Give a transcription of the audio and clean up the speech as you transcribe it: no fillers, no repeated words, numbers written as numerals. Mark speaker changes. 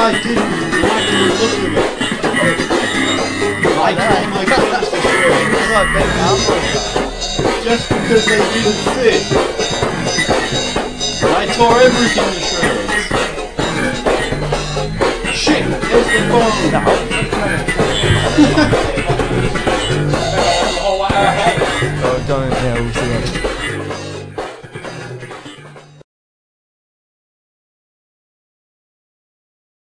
Speaker 1: I didn't like the look of it. I got my clothes to shreds. Just because they didn't fit. I tore everything to shreds. Shit, there's the phone.